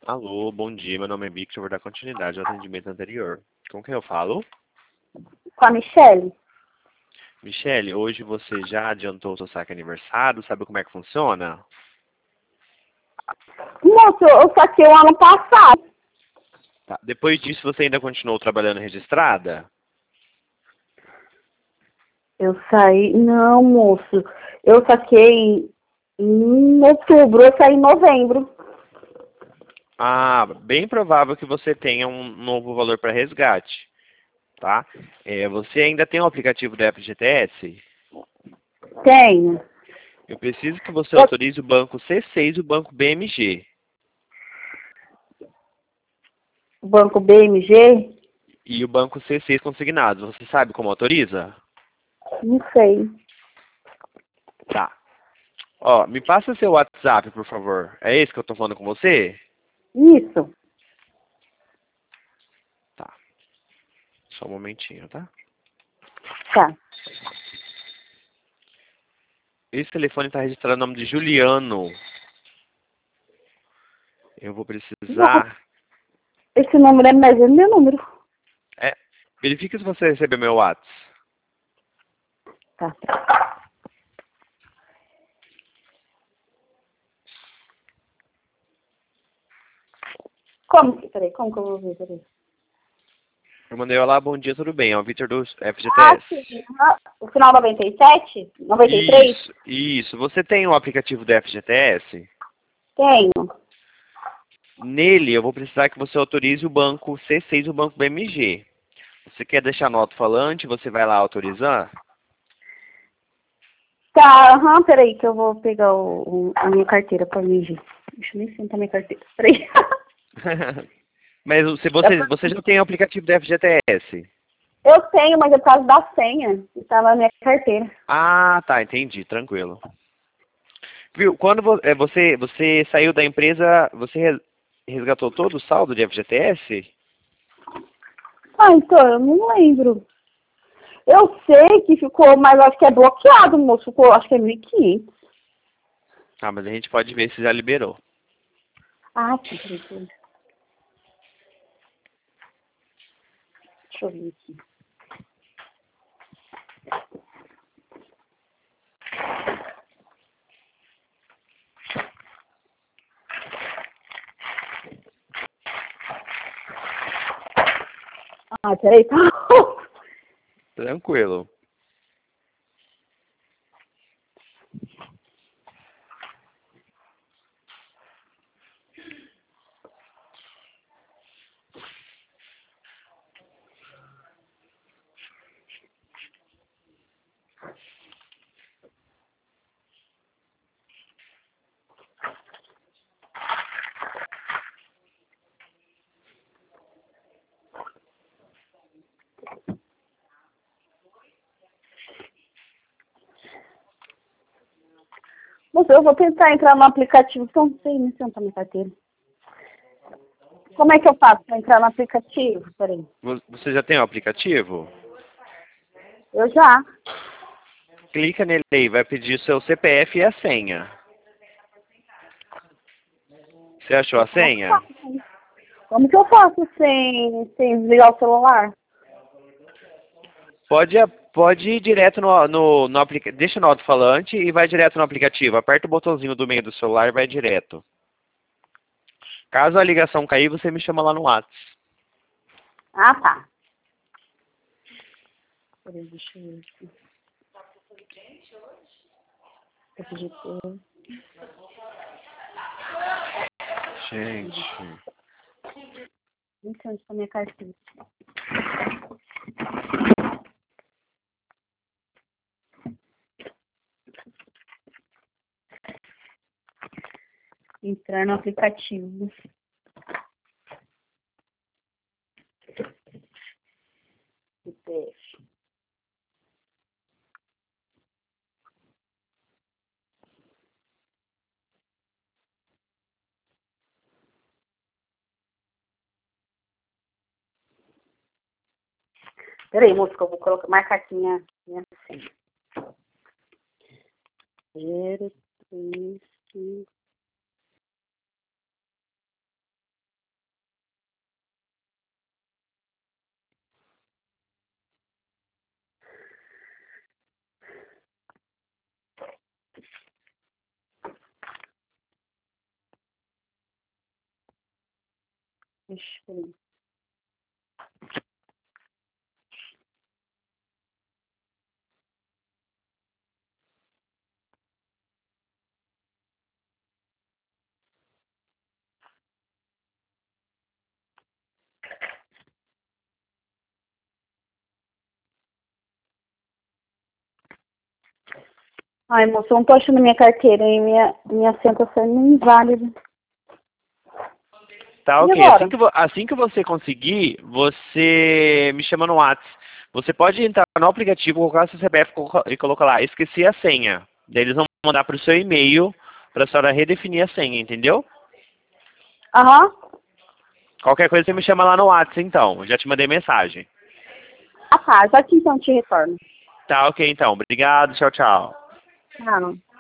Alô, bom dia. Meu nome é Victor. Vou dar continuidade ao atendimento anterior. Com quem eu falo? Com a Michele? Michele, hoje você já adiantou o seu saque aniversário? Sabe como é que funciona? Moço, eu saquei o ano passado. Tá. Depois disso, você ainda continuou trabalhando registrada? Eu saí. Não, moço. Eu saquei em outubro, eu saí em novembro. Ah, bem provável que você tenha um novo valor para resgate, tá? Você ainda tem o aplicativo da FGTS? Tenho. Eu preciso que você Eu- autorize o banco C6 e o banco BMG. Banco BMG? E o banco C6 consignado. Você sabe como autoriza? Não sei. Tá. Ó, me passa seu WhatsApp, por favor. É esse que eu tô falando com você? Isso. Tá. Só um momentinho, tá? Tá. Esse telefone tá registrado o nome de Juliano. Eu vou Não, precisar... esse número é mais o meu número. É, verifique se você recebeu meu WhatsApp. Tá. Peraí, como que eu vou ver? Peraí. Eu mandei olá, bom dia, tudo bem? É o Victor do Ah, FGTS. sim. O final 97? 93? Isso. Você tem o aplicativo do FGTS? Tenho. Nele, eu vou precisar que você autorize o banco C6 e o banco BMG. Você quer deixar no alto-falante? Você vai lá autorizar? Tá, peraí que eu vou pegar a minha carteira pra mim, gente. Deixa eu nem sentar minha carteira. Peraí. Mas você já tem o aplicativo do FGTS? Eu tenho, mas é por causa da senha. Que tá na minha carteira. Ah, tá, entendi, tranquilo. Viu, quando você saiu da empresa, você resgatou todo o saldo de FGTS? Ah, então, eu não lembro. Eu sei que ficou, mas acho que é bloqueado, moço. Ficou, acho que é 1.500. Ah, mas a gente pode ver se já liberou. Ah, sim, peraí. Deixa eu ver aqui. Ah, peraí, tá. Tranquilo. Moço, eu vou tentar entrar no aplicativo, que eu não sei nem se eu tá minha carteira. Como é que eu faço pra entrar no aplicativo? Peraí. Você já tem o aplicativo? Eu já. Clica nele aí, vai pedir o seu CPF e a senha. Você achou a Como senha? que eu faço sem desligar o celular? Pode ir direto no aplicativo. Deixa no alto-falante e vai direto no aplicativo. Aperta o botãozinho do meio do celular e vai direto. Caso a ligação cair, você me chama lá no WhatsApp. Ah, tá. Peraí, deixa eu ver aqui. Eu digitei. Gente. Não sei onde tá minha carteira. Entrar no aplicativo. CPF. Peraí, moço, que eu vou colocar, marcar aqui minha senha. 0, 3, 5. Ixi, peraí. Ai, moça, eu não tô achando minha carteira, hein? Minha senha tá sendo inválida. Tá, E ok. agora? Assim que você conseguir, você me chama no WhatsApp. Você pode entrar no aplicativo, colocar seu CPF e colocar lá, esqueci a senha. Daí eles vão mandar para o seu e-mail para a senhora redefinir a senha, entendeu? Aham. Qualquer coisa você me chama lá no WhatsApp, então. Eu já te mandei mensagem. Ah, tá. Já que então te retorno. Tá, ok, então. Obrigado, tchau, tchau. Não.